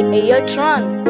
Yo, Tron.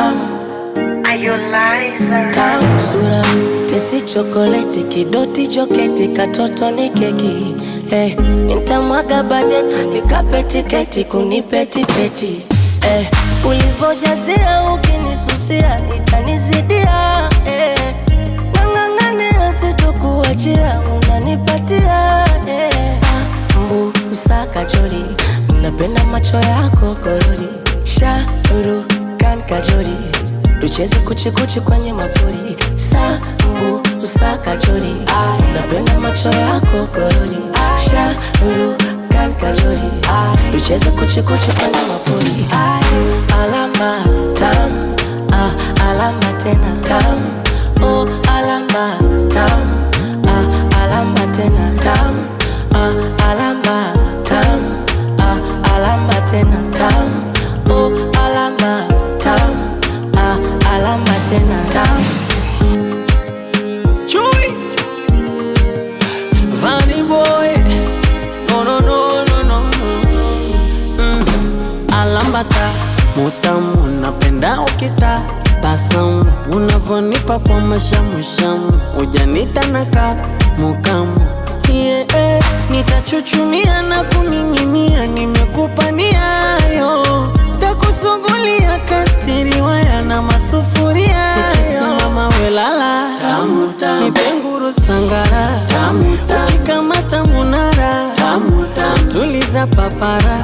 Tamu sura tesi chokoleti kidoti joketi katoto ni keki nitamwaga bajeti nikape tiketi kunipeti peti ulivojazia ukinisusia itanizidia nang'ang'ania sitokuachia unanipatia sambu usaka jori unapenda macho yako korori shauru kan kajori tucheze kuchikuchi kwenye mapori sambu usaka jori napenda macho yako korori shauru kan kajori tucheze kuchikuchi kwenye mapori alama tam alama tena tam alama tam alama tena tam alama tam alama tena tam alama tam alama tena tam. Chewy Vanny boy, no. Alambata mutamu napenda ukita basamu unavonipa kwa mashamushamu ujanita naka mukamu nitachuchumia na kuning'inia nimekupa niayo takusugulia kastiri waya na masufuria nikisimama welala nipenguru sangara ukikamata munara tuliza papara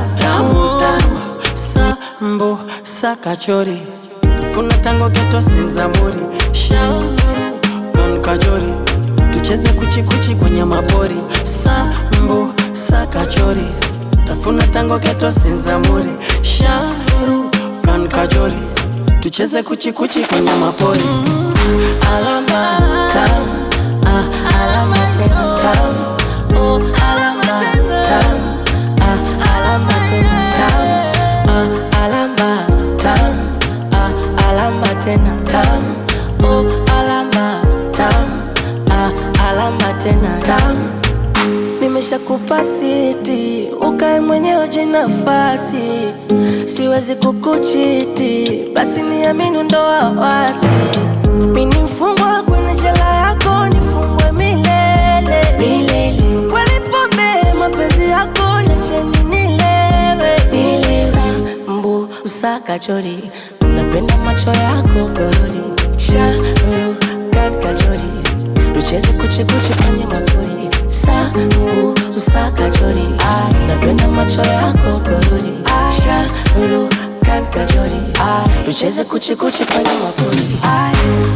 sambo sakachori funa tango geto senzamuri shauru kan kajori tucheze kuchikuchi kwenye mapori sambo sakachori tafuna tango geto senzamuri shauru kan kajori tucheze kuchikuchi kwenye mapori alama tam alama tena tam alama tam alama tena tam alama tam alama tena tam alama tam alama tena tam. Nimeshakupa siti ukae mwenyewe jinafasi, siwezi kukuchiti basi niamini ndo wawasi. Mimi mfungwa kwenye jela yako nifungwe milele kweli pombe mapenzi yako niacheni nilewe sambu usaka chori unapenda macho yako korori shauru kan kajori tucheze kuchikuchi kwenye mapori sambu usaka chori napenda macho yako korori shauru kan kajori tucheze kuchikuchi kwenye mapori